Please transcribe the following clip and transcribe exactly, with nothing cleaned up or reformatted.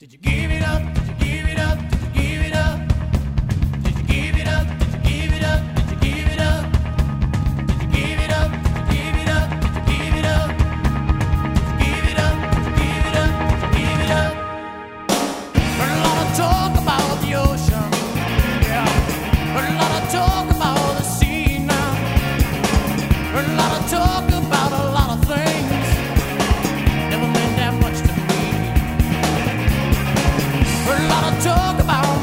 Did you give it up? Did you give it up? Did you give it up? Did you give it up? Did you give it up? Did you give it up? Did you give it up? Did you give it up? Did you give it up? Did you give it up? Did you give it up? Did you give it up? Heard a lot of talk about the ocean. Yeah. Heard a lot of talk about the sea now. Heard a lot of talk about a lot of things. Never meant that much to me. Heard a lot of talk about